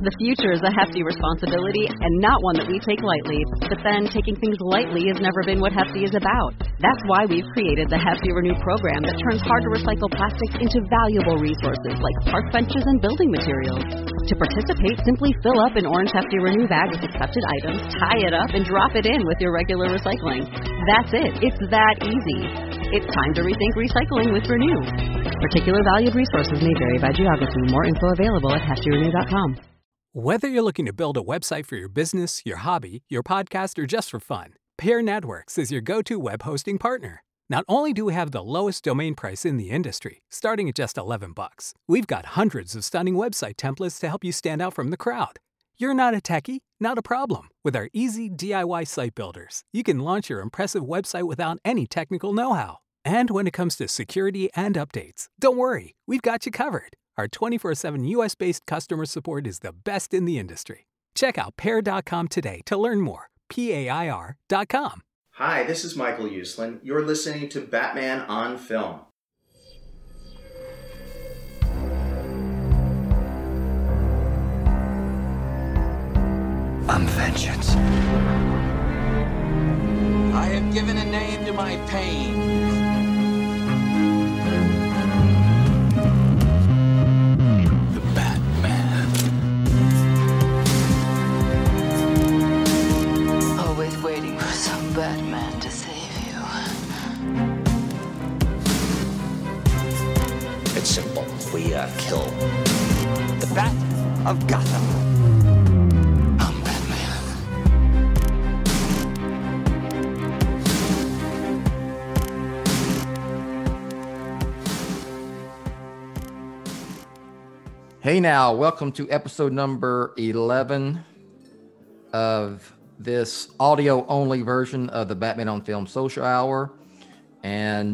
The future is a hefty responsibility and not one that we take lightly. But then taking things lightly has never been what Hefty is about. That's why we've created the Hefty Renew program that turns hard-to-recycle plastics into valuable resources like park benches and building materials. To participate, simply fill up an orange Hefty Renew bag with accepted items, tie it up, and drop it in with your regular recycling. That's it. It's that easy. It's time to rethink recycling with Renew. Particular valued resources may vary by geography. More info available at heftyrenew.com. Whether you're looking to build a website for your business, your hobby, your podcast, or just for fun, Pair Networks is your go-to web hosting partner. Not only do we have the lowest domain price in the industry, starting at just $11, we've got hundreds of stunning website templates to help you stand out from the crowd. You're not a techie? Not a problem. With our easy DIY site builders, you can launch your impressive website without any technical know-how. And when it comes to security and updates, don't worry, we've got you covered. Our 24/7 US-based customer support is the best in the industry. Check out Pair.com today to learn more. PAIR.com. Hi, this is Michael Uslan. You're listening to Batman on Film. I'm vengeance. I have given a name to my pain. The Batman. Always waiting for some Batman to save you. It's simple. We kill the Bat of Gotham. I'm Batman. Hey now, welcome to episode number 11 of this audio-only version of the Batman on Film Social Hour. And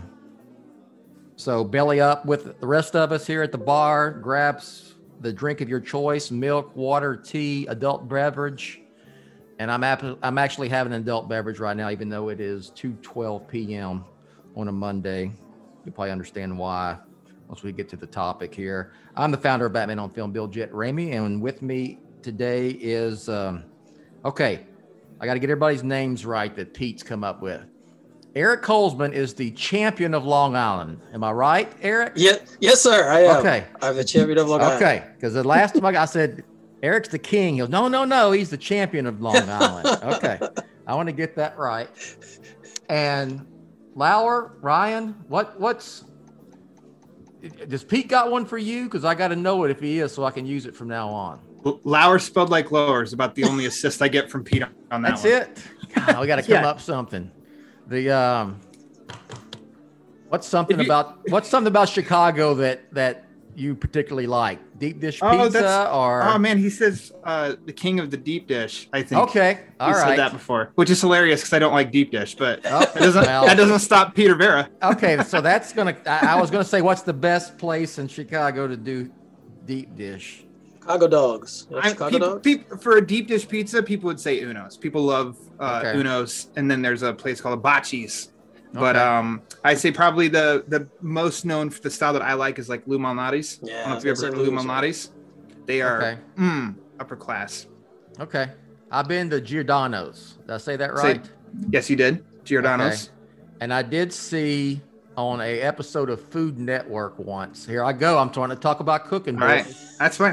so belly up with the rest of us here at the bar. Grabs the drink of your choice, milk, water, tea, adult beverage. And I'm actually having an adult beverage right now, even though it is 2:12 p.m. on a Monday. You'll probably understand why once we get to the topic here. I'm the founder of Batman on Film, Bill Jett Ramey, and with me today is, okay, I got to get everybody's names right that Pete's come up with. Eric Kolsman is the champion of Long Island. Am I right, Eric? Yes, sir. I am. Okay. I'm the champion of Long Island. Okay, because the last time I said Eric's the king. He goes, no, he's the champion of Long Island. Okay, I want to get that right. And Lauer, Ryan, what's does Pete got one for you? Because I got to know it if he is, so I can use it from now on. Lauer spelled like lower is about the only assist I get from Pete on that. That's one. it. God, we got to come up something. The what's something about Chicago that you particularly like? Deep dish pizza or? Oh man, he says the king of the deep dish. I think. Okay, all right. Said that before, which is hilarious because I don't like deep dish, but that doesn't stop Peter Vera. Okay, so that's gonna. I was gonna say, what's the best place in Chicago to do deep dish? Chicago dogs. For a deep dish pizza, people would say Uno's. People love Uno's, and then there's a place called Abachi's. But I say probably the most known for the style that I like is like Lou Malnati's. Yeah, I don't know if you ever heard of Lou Malnati's. They are upper class. Okay, I've been to Giordano's. Did I say that right? Yes, you did. Giordano's. Okay. And I did see on a episode of Food Network once. Here I go. I'm trying to talk about cooking. All right, that's fine.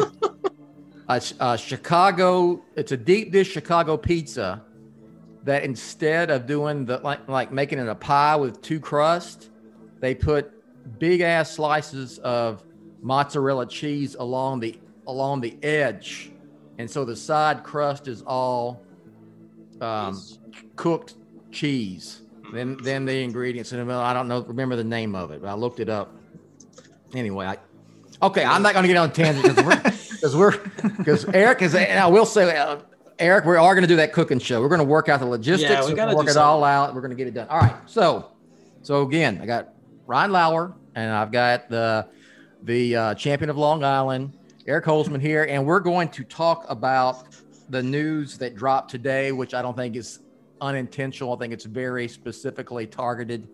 Chicago. It's a deep dish Chicago pizza that instead of doing the like making it a pie with two crusts, they put big ass slices of mozzarella cheese along the edge, and so the side crust is all cooked cheese. Then the ingredients in the middle. I don't remember the name of it, but I looked it up. Anyway, I'm not going to get on a tangent because Eric is. And I will say. Eric, we are going to do that cooking show. We're going to work out the logistics. Yeah, we got to work it all out. We're going to get it done. All right. So again, I got Ryan Lauer, and I've got the champion of Long Island, Eric Kolsman here, and we're going to talk about the news that dropped today, which I don't think is unintentional. I think it's very specifically targeted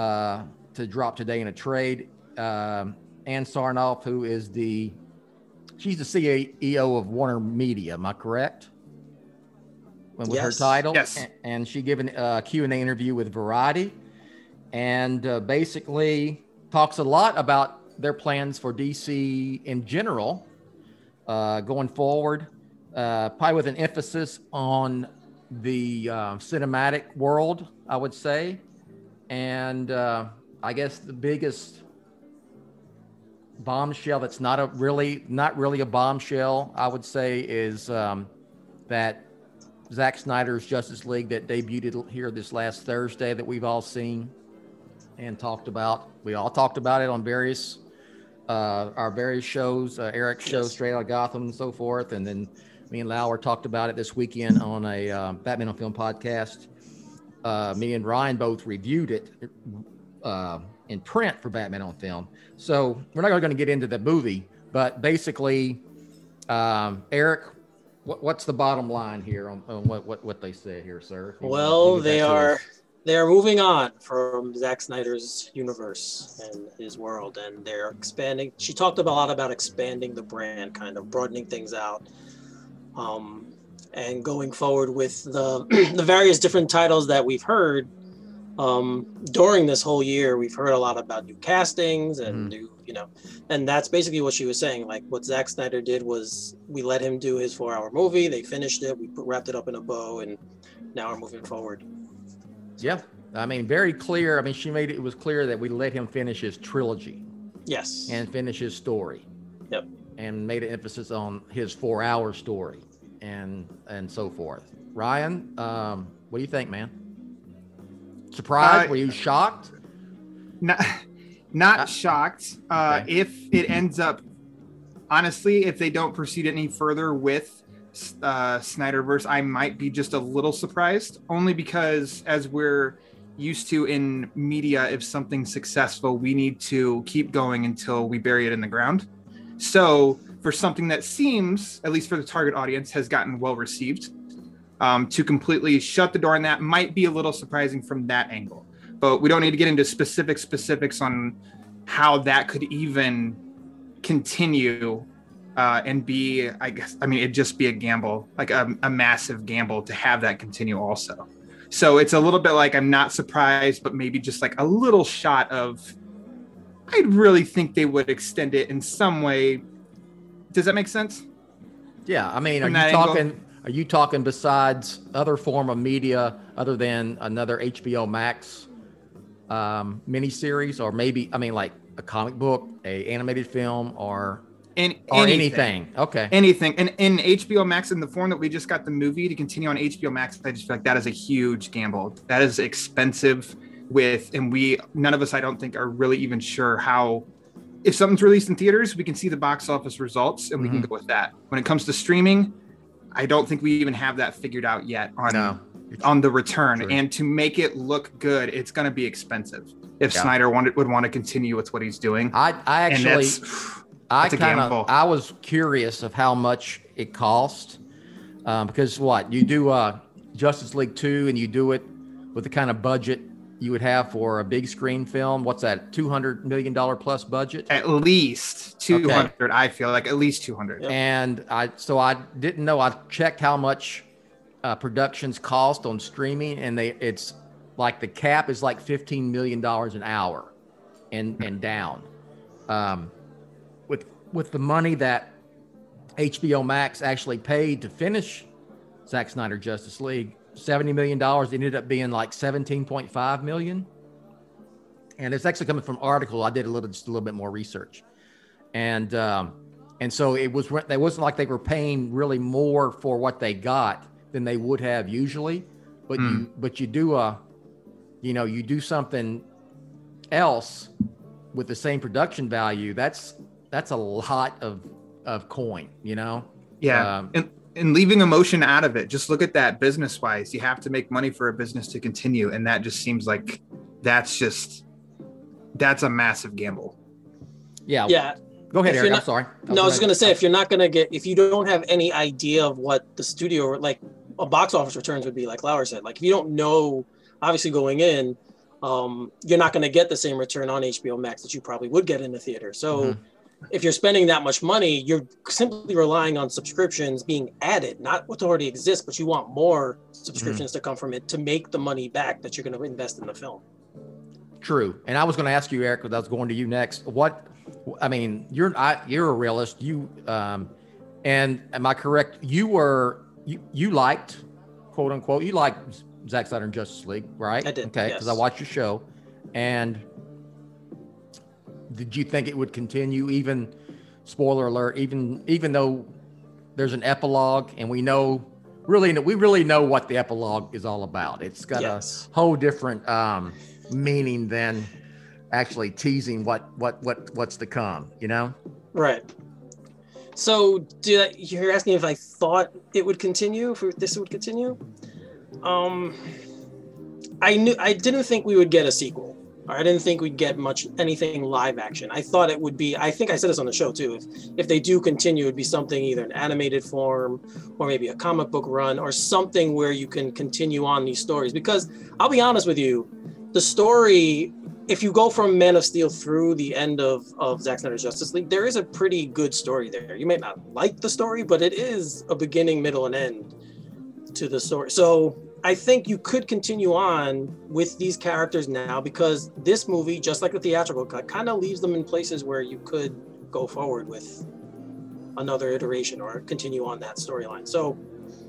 to drop today in a trade. Ann Sarnoff, who is the she's the CEO of Warner Media. Am I correct? With her Yes. title? Yes. And she gave a Q&A interview with Variety, and basically talks a lot about their plans for DC in general, going forward, probably with an emphasis on the cinematic world, I would say. And I guess the biggest bombshell that's not really a bombshell, I would say, is that Zack Snyder's Justice League that debuted here this last Thursday that we've all seen and talked about. We all talked about it on various our various shows, Eric's show, Straight Outta Gotham, and so forth. And then me and Lauer talked about it this weekend on a Batman on Film podcast. Me and Ryan both reviewed it in print for Batman on Film. So we're not going to get into the movie, but basically, Eric, what's the bottom line here on what they say here, sir? Well, they are moving on from Zack Snyder's universe and his world, and they're expanding. She talked a lot about expanding the brand, kind of broadening things out, and going forward with the the various different titles that we've heard during this whole year. We've heard a lot about new castings and new, and that's basically what she was saying. Like, what Zack Snyder did was we let him do his 4-hour movie. They finished it. We wrapped it up in a bow, and now we're moving forward. Yeah, I mean, very clear. I mean, it was clear that we let him finish his trilogy. Yes. And finish his story. Yep. And made an emphasis on his 4-hour story and so forth. Ryan, what do you think, man? Surprised? Were you shocked? Not shocked. Okay. If it ends up, honestly, if they don't proceed any further with Snyderverse, I might be just a little surprised, only because as we're used to in media, if something's successful, we need to keep going until we bury it in the ground. So for something that seems, at least for the target audience, has gotten well received, to completely shut the door on that might be a little surprising from that angle. But we don't need to get into specifics on how that could even continue and be, it'd just be a gamble, like a massive gamble to have that continue also. So it's a little bit like, I'm not surprised, but maybe just like a little shot of, I'd really think they would extend it in some way. Does that make sense? Yeah. I mean, are you talking besides other form of media other than another HBO Max miniseries, or maybe, like a comic book, a animated film, or anything? Okay. Anything. And in HBO Max, in the form that we just got the movie to continue on HBO Max, I just feel like that is a huge gamble. That is expensive and none of us, I don't think, are really even sure how, if something's released in theaters, we can see the box office results and we can go with that. When it comes to streaming, I don't think we even have that figured out yet on the return. True. And to make it look good, it's going to be expensive if Snyder would want to continue with what he's doing. I was curious of how much it cost, because you do Justice League 2 and you do it with the kind of budget you would have for a big screen film. What's that, $200 million plus budget? At least 200. Okay. I feel like at least 200. And I didn't know. I checked how much productions cost on streaming, and it's like the cap is like $15 million an hour and down. With the money that HBO Max actually paid to finish Zack Snyder Justice League, $70 million, it ended up being like $17.5 million. And it's actually coming from an article. I did just a little bit more research. And so it wasn't like they were paying really more for what they got than they would have usually. But you do something else with the same production value. That's a lot of coin, Yeah. And leaving emotion out of it. Just look at that business wise. You have to make money for a business to continue. And that just seems like that's a massive gamble. Yeah. Yeah. Go ahead, Eric. I'm sorry. I was just going to say, if you don't have any idea of what the studio, like a box office returns would be, like Lauer said, like if you don't know, obviously going in, you're not going to get the same return on HBO Max that you probably would get in the theater. So if you're spending that much money, you're simply relying on subscriptions being added, not what already exists, but you want more subscriptions to come from it to make the money back that you're going to invest in the film. True. And I was going to ask you, Eric, because I was going to you next. You're a realist. And am I correct? You liked, quote unquote, you liked Zack Snyder and Justice League, right? I did. Okay, because I watched your show. And did you think it would continue, even, spoiler alert, even though there's an epilogue and we really know what the epilogue is all about? It's got a whole different meaning than actually teasing what's to come, you know? Right. So you're asking if I thought it would continue, if this would continue? I didn't think we would get a sequel. I didn't think we'd get anything live action. I thought it would be, I think I said this on the show too, if they do continue, it'd be something either in animated form or maybe a comic book run or something where you can continue on these stories. Because I'll be honest with you, the story, if you go from Man of Steel through the end of Zack Snyder's Justice League, there is a pretty good story there. You may not like the story, but it is a beginning, middle, and end to the story. So I think you could continue on with these characters now, because this movie, just like the theatrical cut, kind of leaves them in places where you could go forward with another iteration or continue on that storyline. So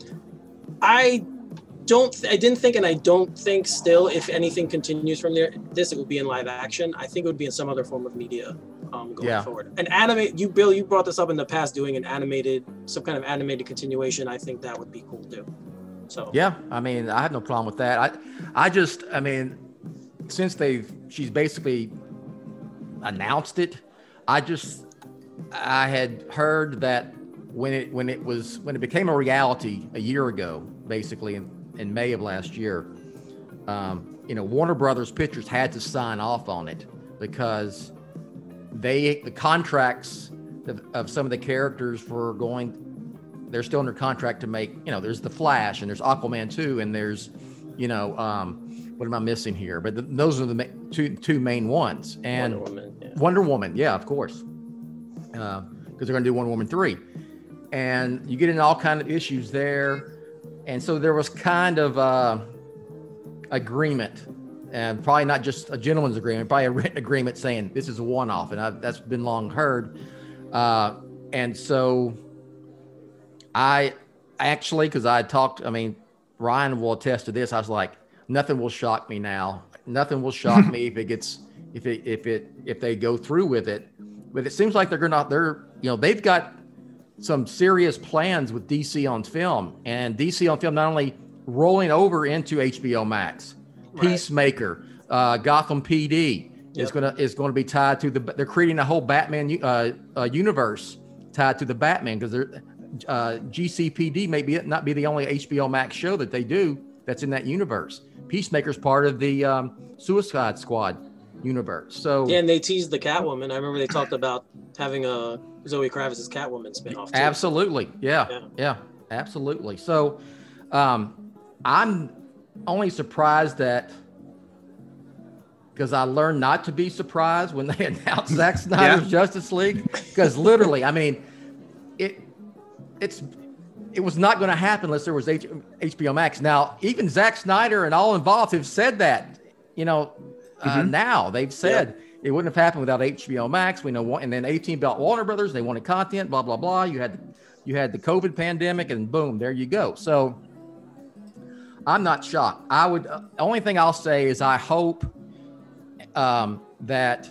I didn't think, and I don't think still, if anything continues from there, it would be in live action. I think it would be in some other form of media going forward. And Bill, you brought this up in the past, doing some kind of animated continuation. I think that would be cool too. So yeah, I mean, I have no problem with that. I mean, since she's basically announced it, I had heard that when it became a reality a year ago, basically in May of last year, Warner Brothers Pictures had to sign off on it because the contracts of some of the characters they're still under contract to make, there's The Flash and there's Aquaman 2 and there's, what am I missing here? But those are the two main ones. And Wonder Woman, yeah, of course. Because they're going to do Wonder Woman 3. And you get into all kind of issues there. And so there was kind of agreement, and probably not just a gentleman's agreement, probably a written agreement saying this is a one-off. And that's been long heard. And so I actually, because I talked, Ryan will attest to this. I was like, nothing will shock me now. Nothing will shock me if they go through with it. But it seems like they've got some serious plans with DC on Film, and DC on Film not only rolling over into HBO Max, right. Peacemaker, Gotham PD is going to be tied to they're creating a whole Batman universe tied to the Batman, because GCPD may not be the only HBO Max show that they do that's in that universe. Peacemaker's part of the Suicide Squad universe. So yeah, and they teased the Catwoman. I remember they talked about having a Zoe Kravitz's Catwoman spinoff too. Absolutely, yeah, absolutely. So I'm only surprised because I learned not to be surprised when they announced Zack Snyder's Justice League, because literally, it was not going to happen unless there was HBO Max. Now, even Zack Snyder and all involved have said that, now they've said it wouldn't have happened without HBO Max. We know, and then 18 belt Warner Brothers, they wanted content, blah, blah, blah. You had the COVID pandemic, and boom, there you go. So I'm not shocked. The only thing I'll say is I hope that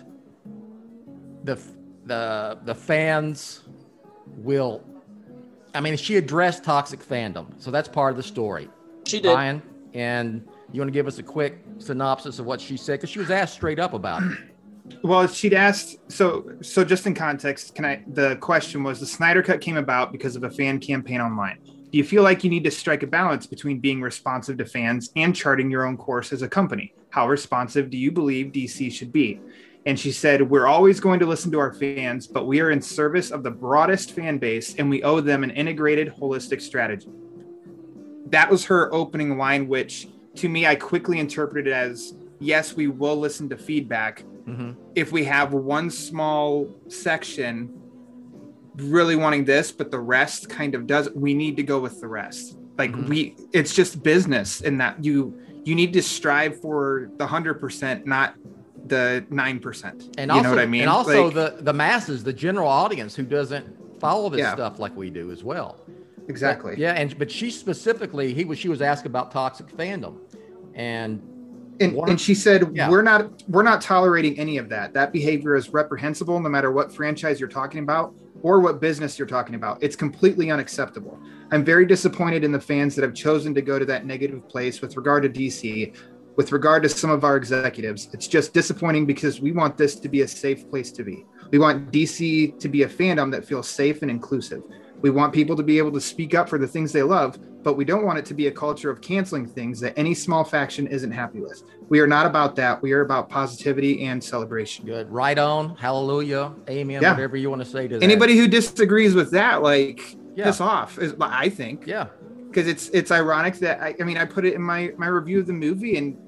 the fans will, she addressed toxic fandom, so that's part of the story. She did. Ryan, and you want to give us a quick synopsis of what she said? Because she was asked straight up about it. Well, she'd asked, so just in context, the question was, the Snyder Cut came about because of a fan campaign online. Do you feel like you need to strike a balance between being responsive to fans and charting your own course as a company? How responsive do you believe DC should be? And she said, we're always going to listen to our fans, but we are in service of the broadest fan base, and we owe them an integrated, holistic strategy. That was her opening line, which to me, I quickly interpreted as yes, we will listen to feedback. If we have one small section really wanting this, but the rest kind of does, we need to go with the rest. Like it's just business in that you need to strive for the 100%, not the 9%. And you know what I mean? And also the masses, the general audience who doesn't follow this stuff like we do as well. Exactly. But she specifically, she was asked about toxic fandom, and she said, we're not tolerating any of that. That behavior is reprehensible, no matter what franchise you're talking about or what business you're talking about. It's completely unacceptable. I'm very disappointed in the fans that have chosen to go to that negative place with regard to DC, with regard to some of our executives. It's just disappointing because we want this to be a safe place to be. We want DC to be a fandom that feels safe and inclusive. We want people to be able to speak up for the things they love, but we don't want it to be a culture of canceling things that any small faction isn't happy with. We are not about that. We are about positivity and celebration. Good. Right on. Hallelujah. Amen. Yeah. Whatever you want to say to anybody who disagrees with that, piss off, I think. Yeah. Because it's ironic that I mean I put it in my review of the movie, and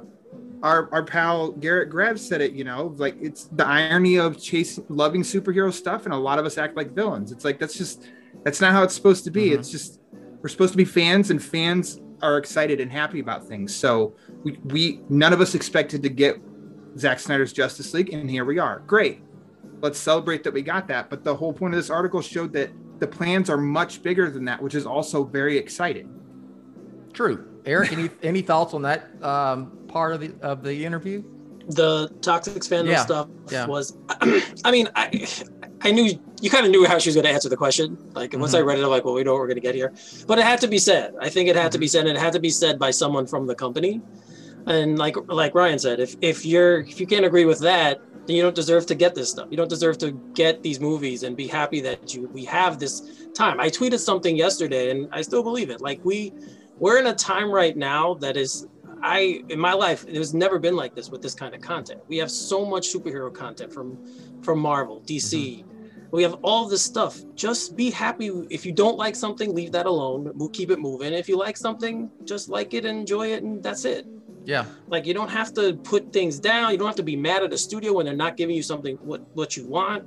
our pal Garrett Greves said it, like it's the irony of loving superhero stuff, and a lot of us act like villains. It's like that's not how it's supposed to be. It's just we're supposed to be fans, and fans are excited and happy about things. So we none of us expected to get Zack Snyder's Justice League, and here we are. Great. Let's celebrate that we got that. But the whole point of this article showed that the plans are much bigger than that, which is also very exciting. True. Eric, any thoughts on that part of the interview? The toxic fandom stuff was, I mean, I knew you kind of knew how she was going to answer the question. Like once I read it, I'm like, well, we know what we're going to get here. But it had to be said. I think it had to be said, and it had to be said by someone from the company. And like Ryan said, if you can't agree with that, then you don't deserve to get this stuff. You don't deserve to get these movies and be happy that we have this time. I tweeted something yesterday, and I still believe it. Like we're in a time right now that is, in my life, there's never been like this with this kind of content. We have so much superhero content from Marvel, DC. We have all this stuff. Just be happy. If you don't like something, leave that alone. We'll keep it moving. If you like something, just like it and enjoy it, and that's it. Yeah. Like you don't have to put things down. You don't have to be mad at the studio when they're not giving you something what you want.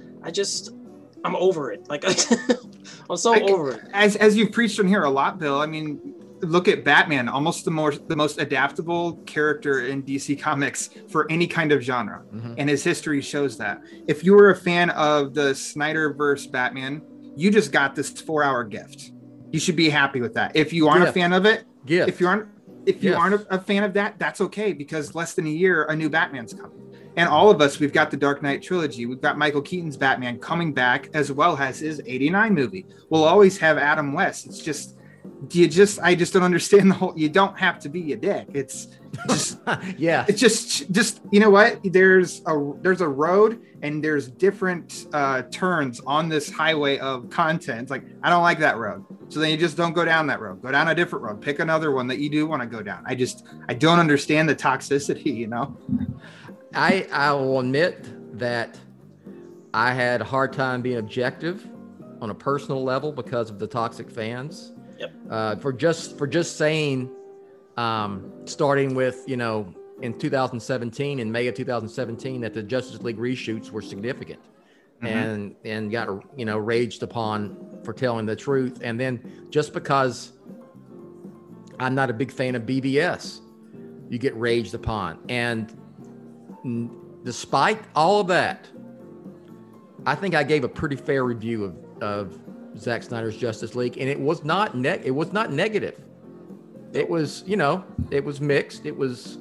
I'm over it. Like I'm so over it. As you've preached on here a lot, Bill. I mean, look at Batman, almost the most adaptable character in DC Comics for any kind of genre, and his history shows that. If you were a fan of the Snyderverse Batman, you just got this 4-hour gift. You should be happy with that. If you aren't a fan of it, if you aren't a fan of that, that's okay, because less than a year, a new Batman's coming. And all of us, we've got the Dark Knight trilogy. We've got Michael Keaton's Batman coming back, as well as his 89 movie. We'll always have Adam West. It's just, I just don't understand the whole, you don't have to be a dick. It's just, it's just, you know what? There's a road, and there's different turns on this highway of content. It's like, I don't like that road. So then you just don't go down that road. Go down a different road. Pick another one that you do want to go down. I don't understand the toxicity, I will admit that I had a hard time being objective on a personal level because of the toxic fans. Yep. For just saying, starting with, in 2017, in May of 2017, that the Justice League reshoots were significant, and got, raged upon for telling the truth. And then just because I'm not a big fan of BVS, you get raged upon. And despite all of that, I think I gave a pretty fair review of Zack Snyder's Justice League, and it was not negative. It was, it was mixed. It was,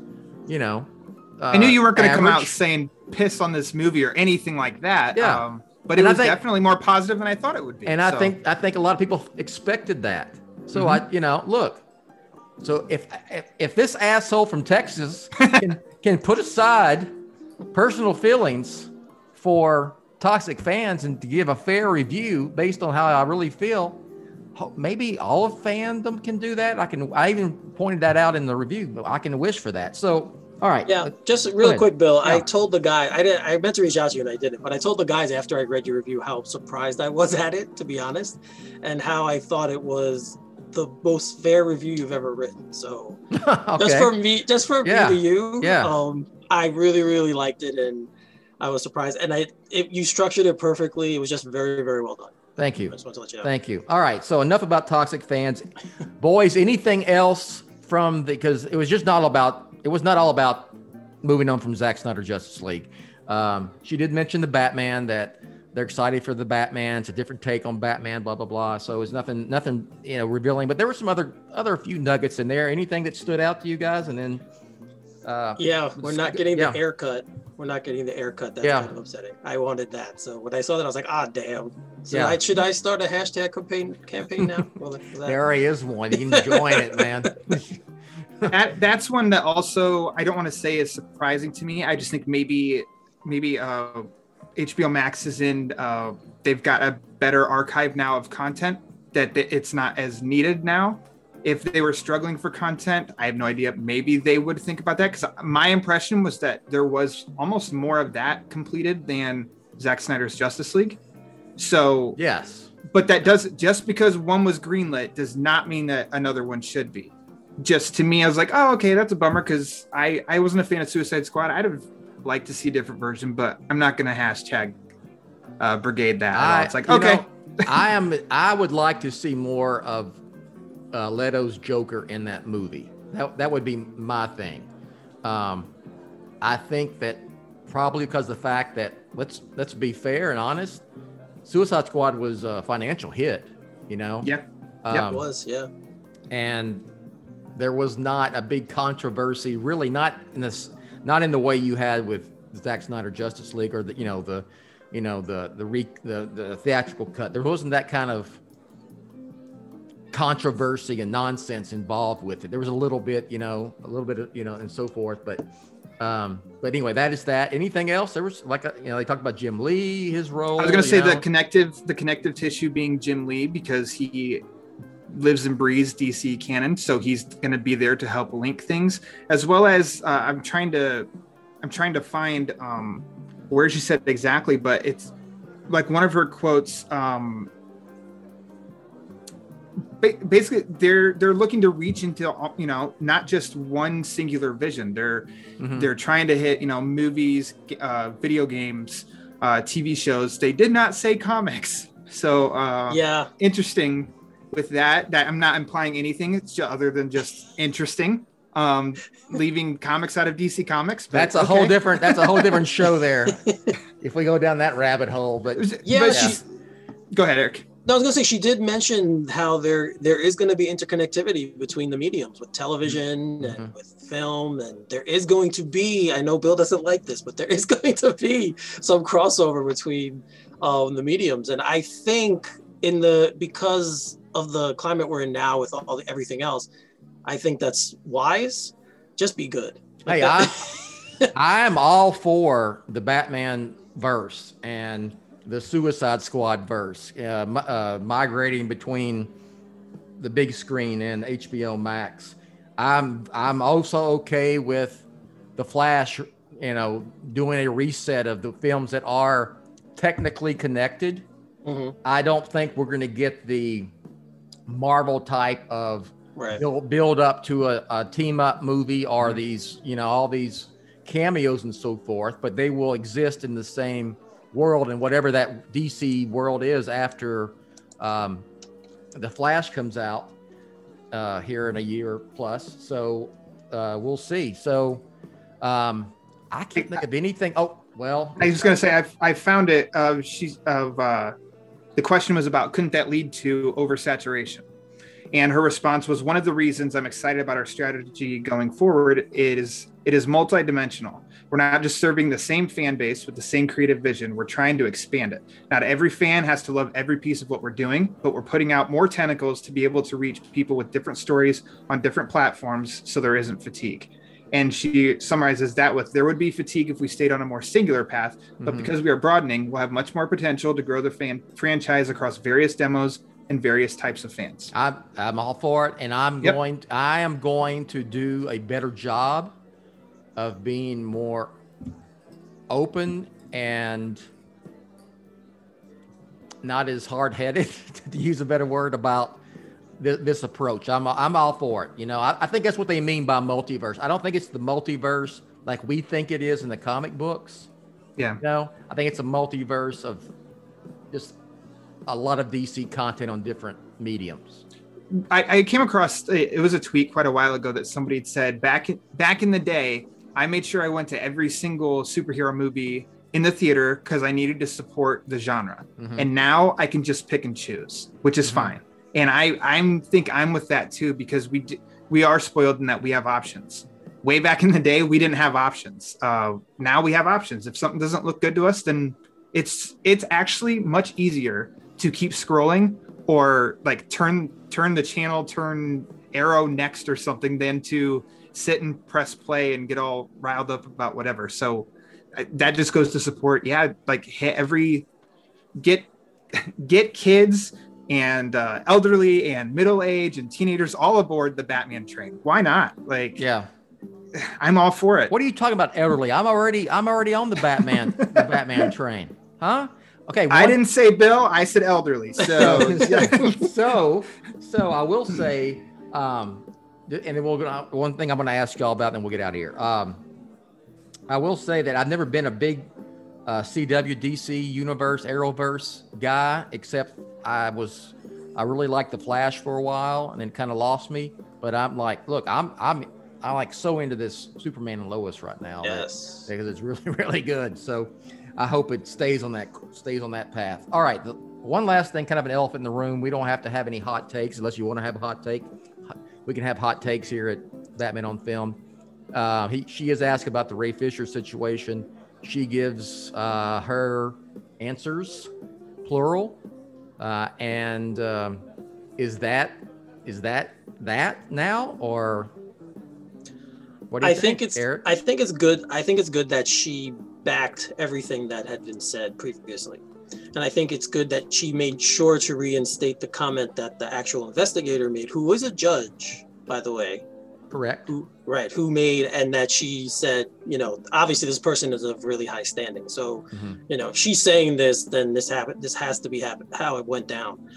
I knew you weren't going to come out saying piss on this movie or anything like that. Yeah. But it was definitely more positive than I thought it would be. And I think a lot of people expected that. So look. So if this asshole from Texas can put aside personal feelings for toxic fans and to give a fair review based on how I really feel, maybe all of fandom can do that. I even pointed that out in the review, but I can wish for that. So, all right. Yeah, just real quick, Bill. Yeah. I told the guy, I meant to reach out to you and I didn't, but I told the guys after I read your review how surprised I was at it, to be honest, and how I thought it was the most fair review you've ever written. So Okay. just for me to you, Yeah. I really, really liked it, and I was surprised. And you structured it perfectly. It was just very, very well done. Thank you. I just want to let you know. Thank you. All right. So enough about Toxic Fans. Boys, anything else because it was not all about moving on from Zack Snyder Justice League. She did mention the Batman, that they're excited for the Batman. It's a different take on Batman, blah, blah, blah. So it's nothing, revealing, but there were some other few nuggets in there. Anything that stood out to you guys? And then, we're not getting the haircut. We're not getting the haircut. That's kind of upsetting. I wanted that. So when I saw that, I was like, damn. So should I start a hashtag campaign now? There already is one. You can join it, man. That's one that also, I don't want to say is surprising to me. I just think maybe HBO Max is they've got a better archive now of content, that it's not as needed now. If they were struggling for content, I have no idea. Maybe they would think about that, because my impression was that there was almost more of that completed than Zack Snyder's Justice League. So yes, but just because one was greenlit does not mean that another one should be. Just to me, I was like, oh, okay, that's a bummer, because I wasn't a fan of Suicide Squad. I'd have liked to see a different version, but I'm not going to hashtag brigade that. It's like, okay. I would like to see more of Leto's Joker in that movie. That would be my thing. I think that probably because of the fact that, let's be fair and honest, Suicide Squad was a financial hit, Yeah. It was, yeah. And there was not a big controversy, really, not in the way you had with Zack Snyder Justice League, or the theatrical cut. There wasn't that kind of controversy and nonsense involved with it. There was a little bit of, and so forth. But anyway, that is that. Anything else? There was they talked about Jim Lee, his role. I was going to say the connective tissue being Jim Lee, because he lives and breathes DC canon, so he's going to be there to help link things, as well as I'm trying to find where she said exactly, but it's like one of her quotes. Basically, they're looking to reach into not just one singular vision. They're trying to hit movies, video games, TV shows. They did not say comics, so interesting. With that I'm not implying anything. It's just, other than just interesting. Leaving comics out of DC Comics. That's a whole different show there. If we go down that rabbit hole, but go ahead, Eric. No, I was going to say, she did mention how there is going to be interconnectivity between the mediums, with television and with film, and there is going to be, I know Bill doesn't like this, but there is going to be some crossover between the mediums. And I think because of the climate we're in now with everything else, I think that's wise. Just be good. Hey, I'm all for the Batman verse and the Suicide Squad verse, migrating between the big screen and HBO Max. I'm also okay with the Flash, doing a reset of the films that are technically connected. Mm-hmm. I don't think we're going to get the Marvel type of build up to a team up movie, or these, all these cameos and so forth, but they will exist in the same world, and whatever that DC world is after the Flash comes out here in a year plus. So we'll see. So I can't think of anything. Oh, well, I was just gonna say I found it. The question was about, couldn't that lead to oversaturation? And her response was, one of the reasons I'm excited about our strategy going forward is it is multidimensional. We're not just serving the same fan base with the same creative vision. We're trying to expand it. Not every fan has to love every piece of what we're doing, but we're putting out more tentacles to be able to reach people with different stories on different platforms, so there isn't fatigue. And she summarizes that with, there would be fatigue if we stayed on a more singular path, but because we are broadening, we'll have much more potential to grow the franchise across various demos and various types of fans. I'm all for it, and I am going to do a better job of being more open and not as hard-headed, to use a better word, about this approach. I'm all for it. You know, I think that's what they mean by multiverse. I don't think it's the multiverse like we think it is in the comic books. Yeah. You know, I think it's a multiverse of just a lot of DC content on different mediums. I came across, it was a tweet quite a while ago that somebody had said back in the day, I made sure I went to every single superhero movie in the theater because I needed to support the genre. Mm-hmm. And now I can just pick and choose, which is fine. And I think I'm with that too, because we are spoiled in that we have options. Way back in the day, we didn't have options. Now we have options. If something doesn't look good to us, then it's actually much easier to keep scrolling or like turn the channel, turn arrow next or something than to sit and press play and get all riled up about whatever. So that just goes to support. Yeah. Like get kids and elderly and middle age and teenagers all aboard the Batman train. Why not? Like, yeah, I'm all for it. What are you talking about, elderly? I'm already on the Batman train. Huh? Okay. I didn't say Bill. I said elderly. So, so I will say, and then one thing I'm going to ask y'all about, then we'll get out of here. I will say that I've never been a big CW, DC universe, Arrowverse guy, except I really liked the Flash for a while, and then kind of lost me. But I'm like, look, I'm like so into this Superman and Lois right now. Yes, because it's really, really good. So I hope it stays on that path. All right, one last thing, kind of an elephant in the room. We don't have to have any hot takes unless you want to have a hot take. We can have hot takes here at Batman on Film. She is asked about the Ray Fisher situation. She gives her answers, plural, and is that now, or what do you think? Eric? I think it's good. I think it's good that she backed everything that had been said previously, and I think it's good that she made sure to reinstate the comment that the actual investigator made, who was a judge, by the way. Correct. Who made, and that she said, you know, obviously this person is of really high standing. So, you know, if she's saying this, then this has to be how it went down.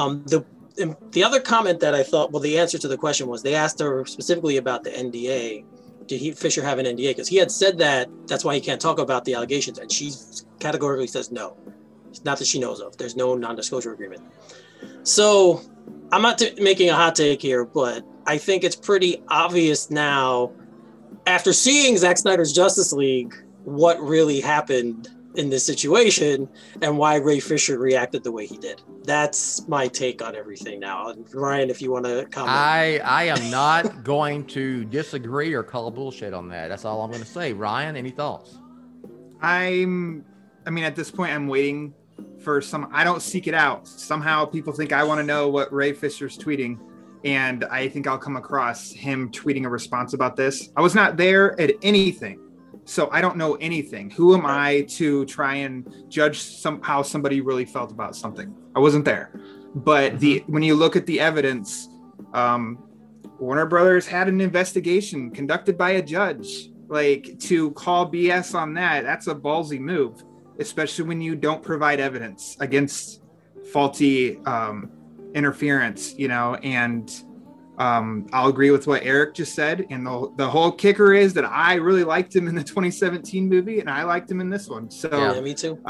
The other comment that I thought, well, the answer to the question was they asked her specifically about the NDA. Did Fisher have an NDA? Because he had said that's why he can't talk about the allegations. And she categorically says no. It's not that she knows of. There's no non-disclosure agreement. So I'm not making a hot take here, but I think it's pretty obvious now, after seeing Zack Snyder's Justice League, what really happened in this situation and why Ray Fisher reacted the way he did. That's my take on everything now. Ryan, if you want to comment. I am not going to disagree or call bullshit on that. That's all I'm going to say. Ryan, any thoughts? I mean, at this point, I'm waiting for I don't seek it out. Somehow people think I want to know what Ray Fisher's tweeting. And I think I'll come across him tweeting a response about this. I was not there at anything, so I don't know anything. Who am I to try and judge how somebody really felt about something? I wasn't there. But when you look at the evidence, Warner Brothers had an investigation conducted by a judge. Like, to call BS on that's a ballsy move, especially when you don't provide evidence against faulty interference, you know. And I'll agree with what Eric just said, and the whole kicker is that I really liked him in the 2017 movie, and I liked him in this one. So yeah, me too.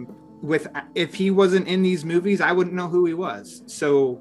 If he wasn't in these movies, I wouldn't know who he was. So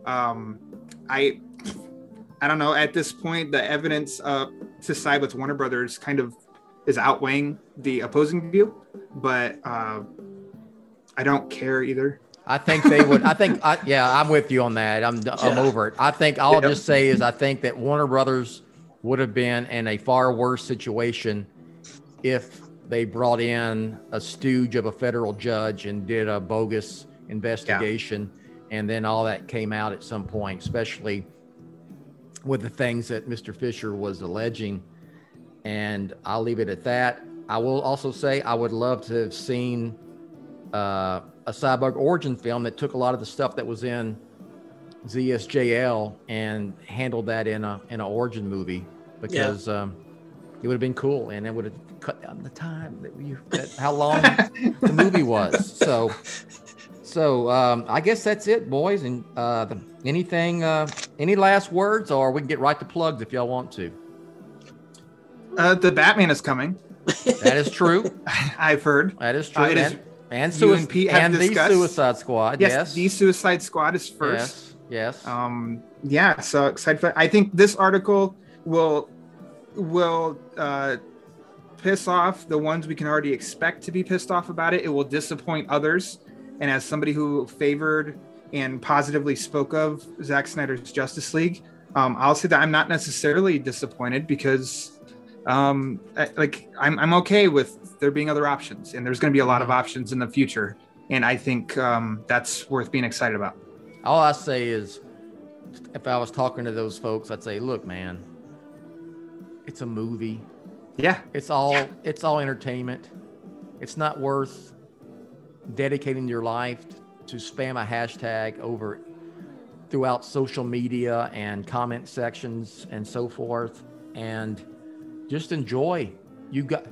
I don't know, at this point the evidence to side with Warner Brothers kind of is outweighing the opposing view, but I don't care either. I think they would. I'm with you on that. I'm over it. I think I'll just say is I think that Warner Brothers would have been in a far worse situation if they brought in a stooge of a federal judge and did a bogus investigation, and then all that came out at some point, especially with the things that Mr. Fisher was alleging. And I'll leave it at that. I will also say I would love to have seen a Cyborg origin film that took a lot of the stuff that was in ZSJL and handled that in an origin movie, because it would have been cool, and it would have cut down the time how long the movie was. So So I guess that's it, boys. And any last words, or we can get right to plugs if y'all want to. The Batman is coming. That is true. I've heard. That is true. And the Suicide Squad. Yes. The Suicide Squad is first. Yes. Yeah. So excited for. I think this article will piss off the ones we can already expect to be pissed off about it. It will disappoint others. And as somebody who favored and positively spoke of Zack Snyder's Justice League, I'll say that I'm not necessarily disappointed because I'm okay with there being other options, and there's going to be a lot of options in the future. And I think that's worth being excited about. All I say is, if I was talking to those folks, I'd say, look, man, it's a movie. Yeah. It's all entertainment. It's not worth dedicating your life to spam a hashtag over throughout social media and comment sections and so forth. And just enjoy. You got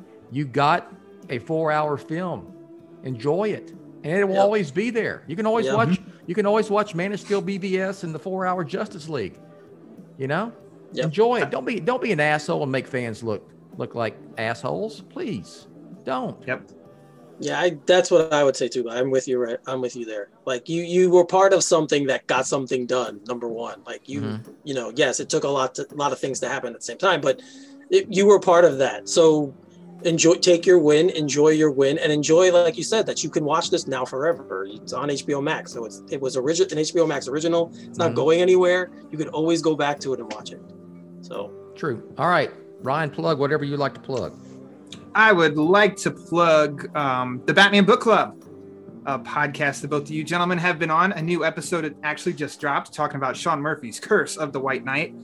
a 4-hour film. Enjoy it. And it will always be there. You can always watch Man of Steel BVS and the 4-hour Justice League. You know? Yep. Enjoy it. Don't be an asshole and make fans look like assholes. Please. Don't. Yep. Yeah, that's what I would say too. I'm with you. Right, I'm with you there. Like you were part of something that got something done. Number one, like you know, yes, it took a lot of things to happen at the same time, but you were part of that. So enjoy your win, and enjoy, like you said, that you can watch this now forever. It's on HBO Max, so it was an HBO Max original. It's not going anywhere. You can always go back to it and watch it. So true. All right, Ryan, plug whatever you like to plug. I would like to plug the Batman Book Club, a podcast that both of you gentlemen have been on. A new episode actually just dropped talking about Sean Murphy's Curse of the White Knight.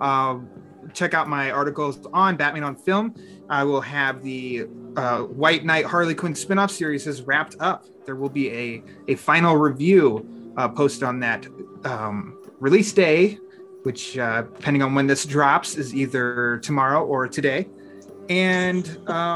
Check out my articles on Batman on Film. I will have the White Knight Harley Quinn spinoff series is wrapped up. There will be a final review posted on that release day, which depending on when this drops is either tomorrow or today. And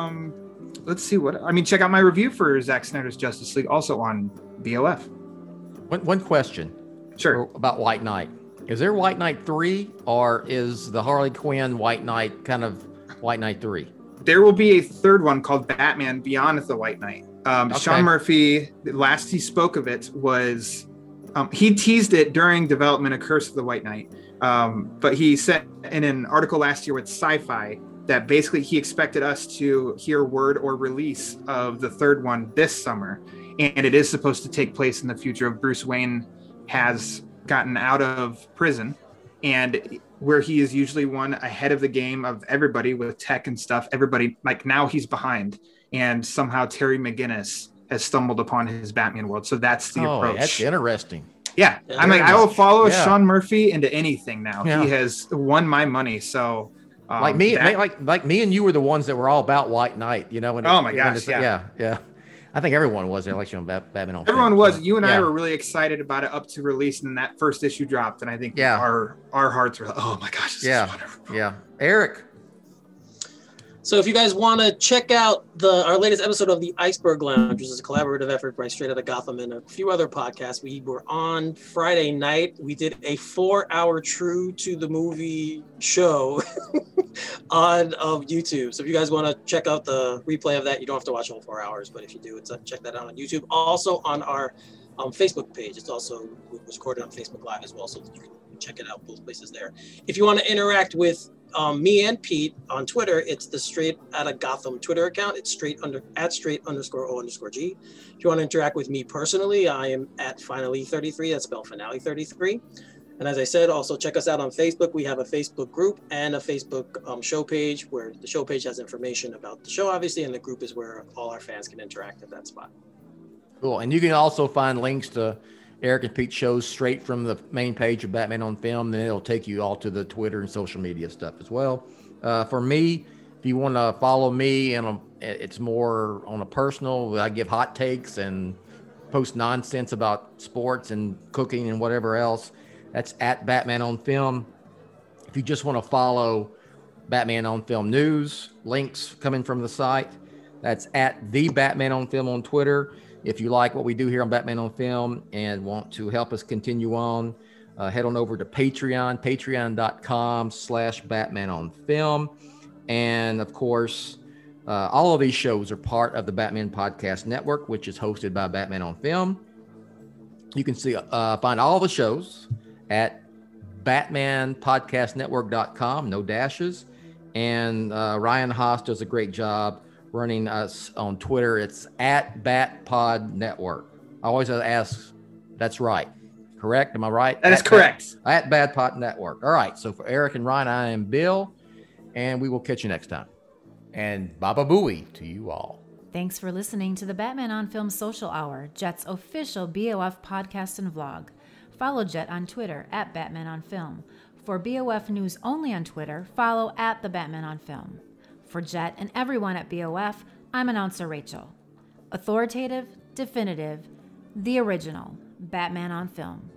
let's see check out my review for Zack Snyder's Justice League also on BOF. One question. Sure. About White Knight. Is there White Knight 3, or is the Harley Quinn White Knight kind of White Knight 3? There will be a third one called Batman Beyond the White Knight. Okay. Sean Murphy, the last he spoke of it was, he teased it during development of Curse of the White Knight. But he said in an article last year with Sci-Fi that basically he expected us to hear word or release of the third one this summer. And it is supposed to take place in the future of Bruce Wayne has gotten out of prison, and where he is usually one ahead of the game of everybody with tech and stuff. Everybody, like, now he's behind, and somehow Terry McGinnis has stumbled upon his Batman world. So that's the approach. That's interesting. Yeah. I'm like, I will follow Sean Murphy into anything now. Yeah. He has won my money. So like me and you were the ones that were all about White Knight, you know? Oh my gosh. Yeah. I think everyone was there, like, you know, Batman on Everyone was. So, you and I were really excited about it up to release, and that first issue dropped, and I think our hearts were like, oh my gosh, this is wonderful. Yeah. Eric. So if you guys want to check out our latest episode of the Iceberg Lounge, which is a collaborative effort by Straight Outta Gotham and a few other podcasts, we were on Friday night. We did a 4-hour true to the movie show on YouTube. So if you guys want to check out the replay of that, you don't have to watch all 4 hours, but if you do, check that out on YouTube. Also on our Facebook page. It's also recorded on Facebook Live as well, so you can check it out both places there. If you want to interact with me and Pete on Twitter, it's the Straight Outta Gotham Twitter account. It's @straight_O_G. If you want to interact with me personally, I am at Finale33. That's spelled Finale 33. And as I said, also check us out on Facebook. We have a Facebook group and a Facebook show page, where the show page has information about the show, obviously, and the group is where all our fans can interact at that spot. Cool. And you can also find links to Eric and Pete's shows straight from the main page of Batman on Film. Then it'll take you all to the Twitter and social media stuff as well. For me, if you want to follow me, and it's more on a personal, I give hot takes and post nonsense about sports and cooking and whatever else. That's at Batman on Film. If you just want to follow Batman on Film news, links coming from the site, that's at the Batman on Film on Twitter. If you like what we do here on Batman on Film and want to help us continue on, head on over to Patreon, patreon.com/Batman on Film. And of course, all of these shows are part of the Batman Podcast Network, which is hosted by Batman on Film. You can find all the shows at BatmanPodcastNetwork.com, no dashes. And Ryan Haas does a great job running us on Twitter. It's at BatPod Network. I always ask, that's right. Correct? Am I right? That is correct. At BatPod Network. All right. So for Eric and Ryan, I am Bill, and we will catch you next time. And Baba Booey to you all. Thanks for listening to the Batman on Film Social Hour, Jet's official BOF podcast and vlog. Follow Jet on Twitter at Batman on Film. For BOF news only on Twitter, follow at the Batman on Film. For Jet and everyone at BOF, I'm announcer Rachel. Authoritative, definitive, the original Batman on Film.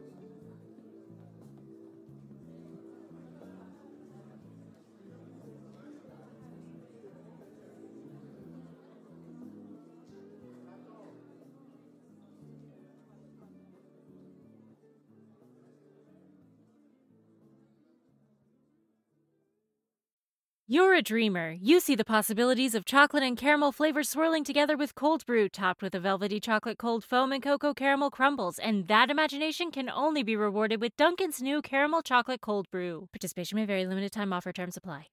You're a dreamer. You see the possibilities of chocolate and caramel flavors swirling together with cold brew, topped with a velvety chocolate cold foam and cocoa caramel crumbles, and that imagination can only be rewarded with Dunkin's new caramel chocolate cold brew. Participation may vary. Limited time offer. Terms apply.